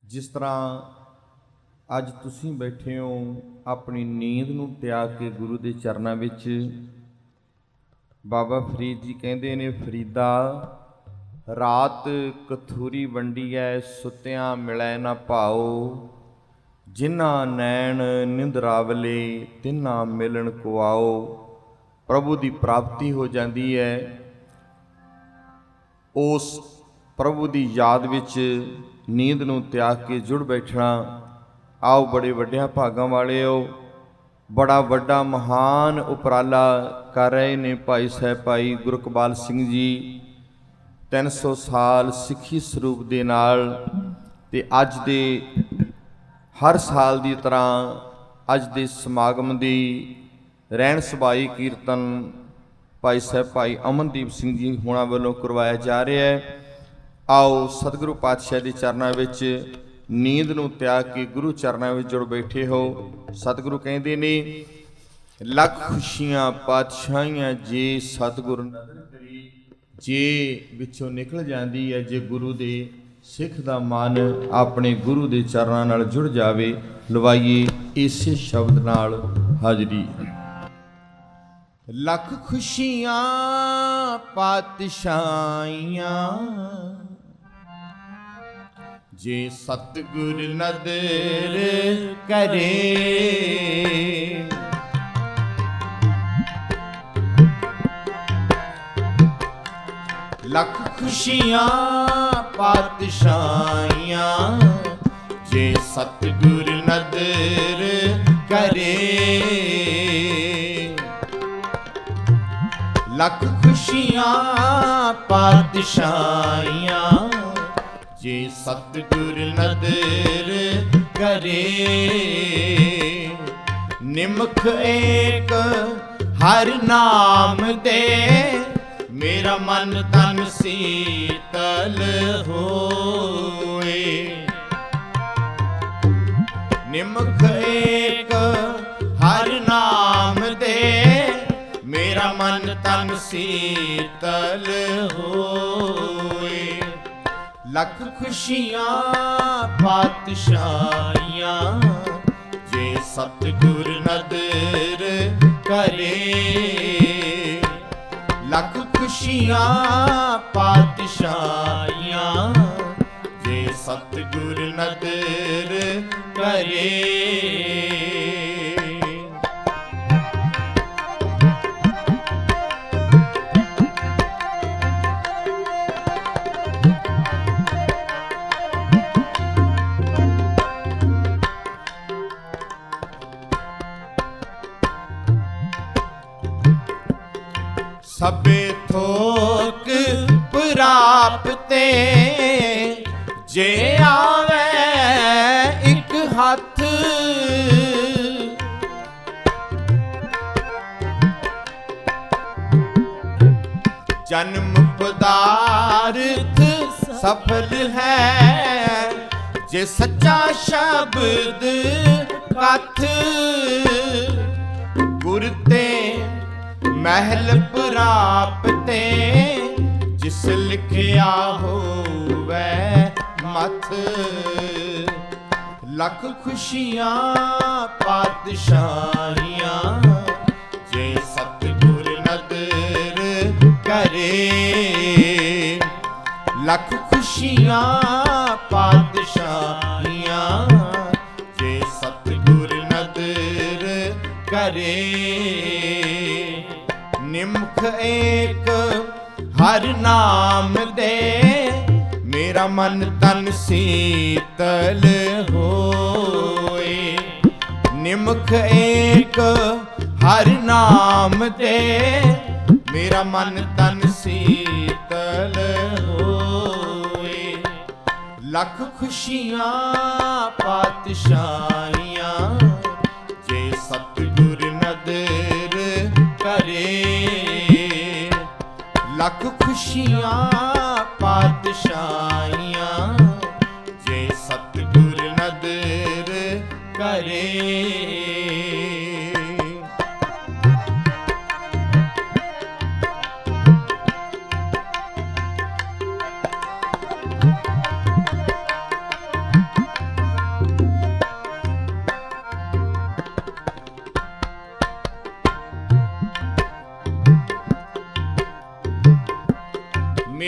ਜਿਸ ਤਰ੍ਹਾਂ ਅੱਜ ਤੁਸੀਂ ਬੈਠੇ ਹੋ ਆਪਣੀ ਨੀਂਦ ਨੂੰ ਤਿਆਗ ਕੇ ਗੁਰੂ ਦੇ ਚਰਨਾਂ ਵਿੱਚ। ਬਾਬਾ ਫਰੀਦ ਜੀ ਕਹਿੰਦੇ ਨੇ, ਫਰੀਦਾ ਰਾਤ ਕਥੂਰੀ ਵੰਡੀਐ ਸੁੱਤਿਆਂ ਮਿਲੈ ਨਾ ਭਾਓ, ਜਿਨ੍ਹਾਂ ਨੈਣ ਨਿੰਦਰਾਵਲੇ ਤਿੰਨਾਂ ਮਿਲਣ ਕੋ ਆਓ। ਪ੍ਰਭੂ ਦੀ ਪ੍ਰਾਪਤੀ ਹੋ ਜਾਂਦੀ ਹੈ। ਉਸ ਪ੍ਰਭੂ ਦੀ ਯਾਦ ਵਿੱਚ ਨੀਂਦ ਨੂੰ ਤਿਆਗ ਕੇ ਜੁੜ ਬੈਠਣਾ। ਆਓ, ਬੜੇ ਵੱਡਿਆਂ ਭਾਗਾਂ ਵਾਲੇ ਹੋ। ਬੜਾ ਵੱਡਾ ਮਹਾਨ ਉਪਰਾਲਾ ਕਰ ਰਹੇ ਨੇ ਭਾਈ ਸਾਹਿਬ ਭਾਈ ਗੁਰਕਬਾਲ ਸਿੰਘ ਜੀ। 300 ਸਾਲ ਸਿੱਖੀ ਸਰੂਪ ਦੇ ਨਾਲ, ਤੇ ਅੱਜ ਦੇ ਹਰ ਸਾਲ ਦੀ ਤਰ੍ਹਾਂ ਅੱਜ ਦੇ ਸਮਾਗਮ ਦੀ ਰਹਿਣ ਸਭਾਈ ਕੀਰਤਨ ਭਾਈ ਸਾਹਿਬ ਭਾਈ ਅਮਨਦੀਪ ਸਿੰਘ ਜੀ ਹੋਣਾ ਵੱਲੋਂ ਕਰਵਾਇਆ ਜਾ ਰਿਹਾ ਹੈ। ਆਓ ਸਤਿਗੁਰੂ ਪਾਤਸ਼ਾਹ ਦੇ ਚਰਨਾਂ ਵਿੱਚ ਨੀਂਦ ਨੂੰ ਤਿਆਗ ਕੇ ਗੁਰੂ ਚਰਨਾਂ ਵਿੱਚ ਜੁੜ ਬੈਠੇ ਹੋ। ਸਤਿਗੁਰੂ ਕਹਿੰਦੇ ਨੇ, ਲੱਖ ਖੁਸ਼ੀਆਂ ਪਾਤਸ਼ਾਹੀਆਂ ਜੇ ਸਤਿਗੁਰ ਨਦਰ ਕਰੀ। ਜੇ ਵਿੱਚੋਂ ਨਿਕਲ ਜਾਂਦੀ ਹੈ, ਜੇ ਗੁਰੂ ਦੇ ਸਿੱਖ ਦਾ ਮਨ ਆਪਣੇ ਗੁਰੂ ਦੇ ਚਰਨਾਂ ਨਾਲ ਜੁੜ ਜਾਵੇ। ਲਵਾਈਏ ਇਸੇ ਸ਼ਬਦ ਨਾਲ ਹਾਜ਼ਰੀ। ਲੱਖ ਖੁਸ਼ੀਆਂ ਪਾਤਸ਼ਾਹੀਆਂ ਜੇ ਸਤਿਗੁਰ ਨਦਰ ਕਰੇ। ਲੱਖ ਖੁਸ਼ੀਆਂ ਪਾਤਸ਼ਾਹੀਆਂ ਜੇ ਸਤਿਗੁਰ ਨਦਰ ਕਰੇ। ਲੱਖ ਖੁਸ਼ੀਆਂ ਪਾਤਸ਼ਾਹੀਆਂ ਜੇ ਸਤਿਗੁਰ ਨਦਰ ਕਰੇ। ਨਿਮਖ ਏਕ ਹਰ ਨਾਮ ਦੇ, ਮੇਰਾ ਮਨ ਤਨ ਸੀਤਲ ਹੋਏ। ਨਿਮਖ ਏਕ ਹਰ ਨਾਮ ਦੇ, ਮੇਰਾ ਮਨ ਤਨ ਸੀਤਲ ਹੋਏ। ਲੱਖ ਖੁਸ਼ੀਆਂ ਪਾਤਸ਼ਾਹੀਆਂ ਜੇ ਸਤਿਗੁਰ ਨਦਰ ਕਰੇ। ਲੱਖ ਖੁਸ਼ੀਆਂ ਪਾਤਸ਼ਾਹੀਆਂ ਜੇ ਸਤਿਗੁਰ ਨਦਰ ਕਰੇ। ਸਭੇ ਥੋਕ ਪ੍ਰਾਪਤੇ, ਜੇ ਆਵੇ ਇੱਕ ਹੱਥ। ਜਨਮ ਪਦਾਰਥ ਸਫਲ ਹੈ, ਜੇ ਸੱਚਾ ਸ਼ਬਦ ਕਥ। ਗੁਰ ਤੇ ਮਹਿਲ ਪ੍ਰਾਪਤੇ, ਜਿਸ ਲਿਖਿਆ ਹੋਵੇ ਮਥ। ਲੱਖ ਖੁਸ਼ੀਆਂ ਪਾਤਸ਼ਾਹੀਆਂ ਜੇ ਸਤਿਗੁਰ ਨਦਰ ਕਰੇ। ਲੱਖ ਖੁਸ਼ੀਆਂ ਪਾਤਸ਼ਾਹੀਆਂ ਜੇ ਸਤਿਗੁਰ ਨਦਰ ਕਰੇ। ਨਿਮਖ ਏਕ ਹਰ ਨਾਮ ਦੇ, ਮੇਰਾ ਮਨ ਤਨ ਸੀਤਲ ਹੋਏ। ਨਿਮਖ ਏਕ ਹਰ ਨਾਮ ਦੇ, ਮੇਰਾ ਮਨ ਤਨ ਸੀਤਲ ਹੋਏ। ਲੱਖ ਖੁਸ਼ੀਆਂ ਪਾਤਸ਼ਾਹੀਆਂ ਜੇ ਸਤਿਗੁਰ ਨਦਰ ਕਰੇ। ਲੱਖ ਖੁਸ਼ੀਆਂ ਪਾਤਸ਼ਾਹੀਆਂ ਜੇ ਸਤਿਗੁਰ ਨਦਰ ਕਰੇ।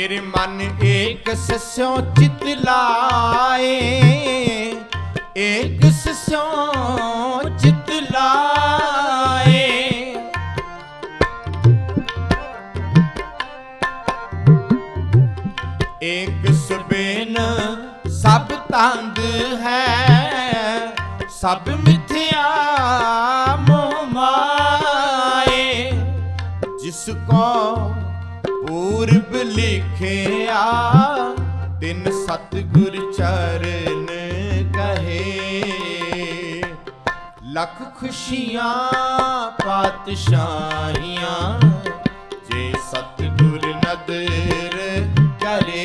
मेरे मन एक सस्यों चित लाए, एक सस्यों चित लाए। एक सुबेन सब तंद है, सब मिथ्या मोह माए। जिसको पूर्व लिखिया तिन सतगुर चरण कहे। लख खुशियां पातशाहियां जे सतगुर नदर करे।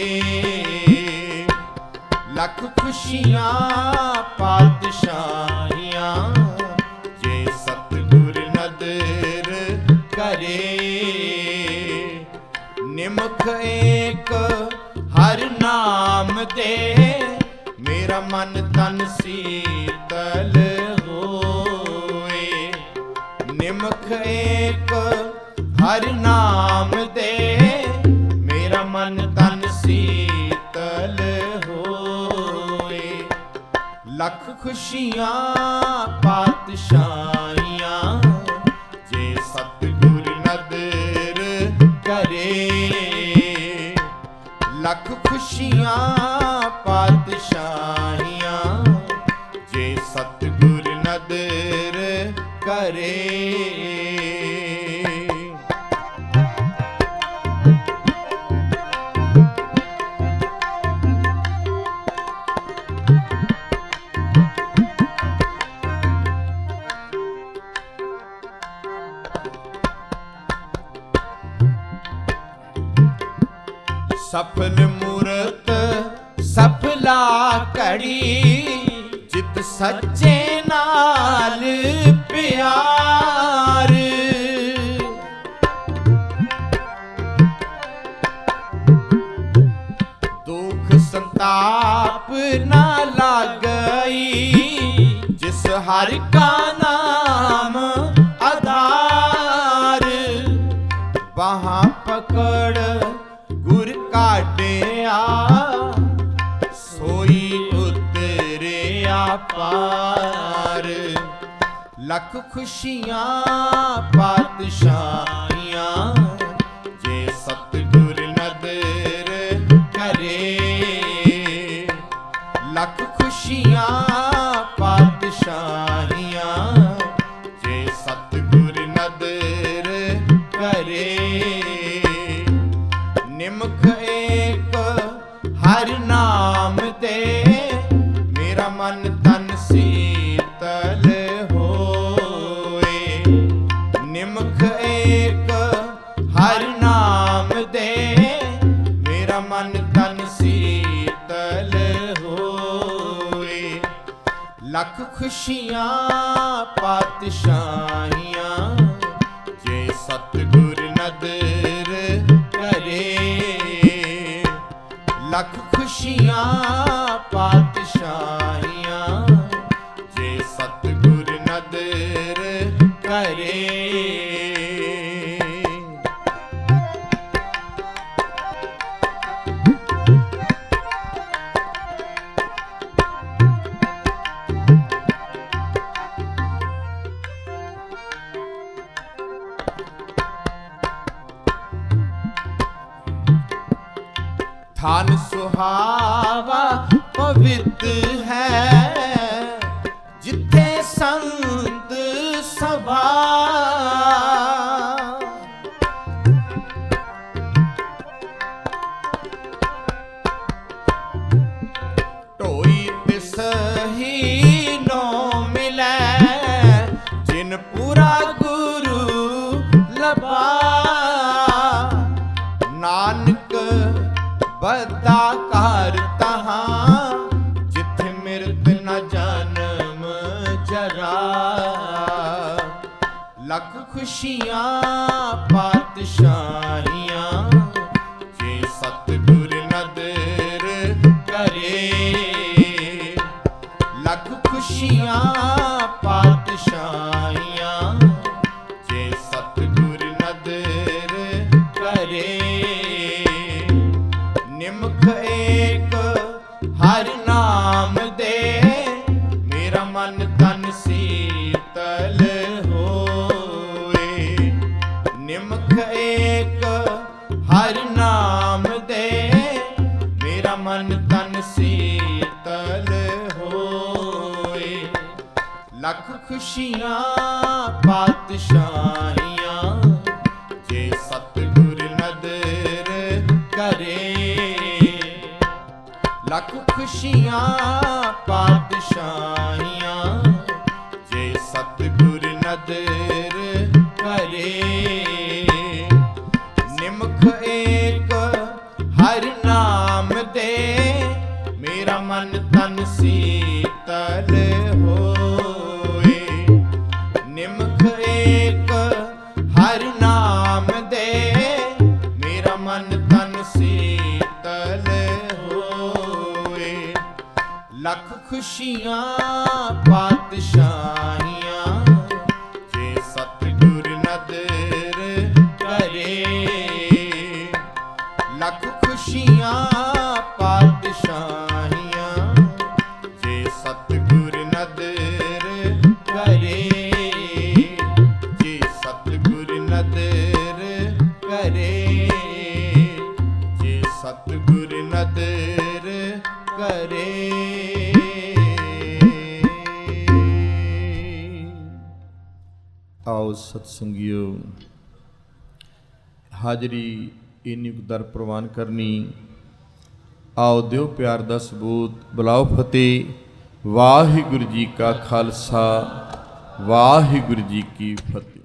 लख खुशियां पातशाहियां जे सतगुर नदर करे। निमख एक हर नाम दे, मेरा मन तन शीतल होए। निमख एक हर नाम दे, मेरा मन तन शीतल होए। लख खुशियां पातशाहियां जे सतगुर नदर करे। लख खुशियां पातशाहियां जे सतगुर नदर करे। सफल मूरत सफला कड़ी, जित सच्चे नाल प्यार। दुख संताप ना लागई, जिस हर का नाम आधार। वहाँ पकड़ गुर काटिया, सोई उतरिया पार। लख खुशियां पातशाहियां जे सतगुर नदर करे। लख खुशियां पातशाहियां जे सतगुर नदर करे। निमख एक हर नाम दे, मेरा मन तन शीतल होए। निमख एक हर नाम दे, मेरा मन तन शीतल होए। लख खुशियां पातशाहियां जे सतगुर नदर करे। लख खुशियां पातशाहियां जे सतगुर नदर करे। थान सुहावा पवित्र है, जिथे संत सभा। टोई तिस ही नो मिलै, जिन पूरा गुरु लभा। नानक बदा कार तहां, जिथे मिरत न जन्म जरा। लख खुशियां पातशाहियां जे सतगुर नदर करे। लख खुशियां पातशाहियां जे सतगुर नदर करे। ਹਰ ਨਾਮ ਦੇ ਮੇਰਾ ਮਨ ਤਨ ਸੀਤਲ ਹੋਏ। ਨਿਮਖ ਏਕ ਹਰ ਨਾਮ ਦੇ ਮੇਰਾ ਮਨ ਤਨ ਸੀਤਲ ਹੋਏ। ਲੱਖ ਖੁਸ਼ੀਆਂ ਪਾਤਸ਼ਾਹੀਆਂ ਜੇ ਸਤਿਗੁਰ ਨਦਰ ਕਰੇ। ਲੱਖ ਖੁਸ਼ੀਆਂ ਪਾਤਸ਼ਾਹੀਆਂ ਜੇ ਸਤਿਗੁਰ ਨਦਰ ਕਰੇ। ਨਿਮਖ ਏਕ ਹਰ ਨਾਮ ਦੇ ਮੇਰਾ ਮਨ ਤਨ ਸੀਤਲ ਹੋਏ। ਨਿਮਖ ਏਕ ਹਰ ਨਾਮ ਦੇ ਮੇਰਾ ਮਨ ਤਨ ਸੀਤਲ ਹੋਏ। ਲੱਖ ਖੁਸ਼ੀਆਂ ਪਾਤਸ਼ਾਹੀਆਂ ਜੇ ਸਤਿਗੁਰ ਨਦਰ ਕਰੇ। ਲੱਖ ਖੁਸ਼ੀਆਂ ਪਾਤਸ਼ਾਹੀਆਂ ਜੇ ਸਤਿਗੁਰ ਨਦਰ ਕਰੇ। ਜੇ ਸਤਿਗੁਰ ਨਦਰ ਕਰੇ। ਜੇ ਸਤਿਗੁਰ ਨਦਰ ਕਰੇ। ਆਓ ਸਤਸੰਗਿਓ, ਹਾਜ਼ਰੀ ਇੰਨੀ ਕੁ ਦਰ ਪ੍ਰਵਾਨ ਕਰਨੀ। ਆਓ ਦਿਓ ਪਿਆਰ ਦਾ ਸਬੂਤ, ਬੁਲਾਓ ਫਤਿਹ। ਵਾਹਿਗੁਰੂ ਜੀ ਕਾ ਖਾਲਸਾ, ਵਾਹਿਗੁਰੂ ਜੀ ਕੀ ਫਤਿਹ।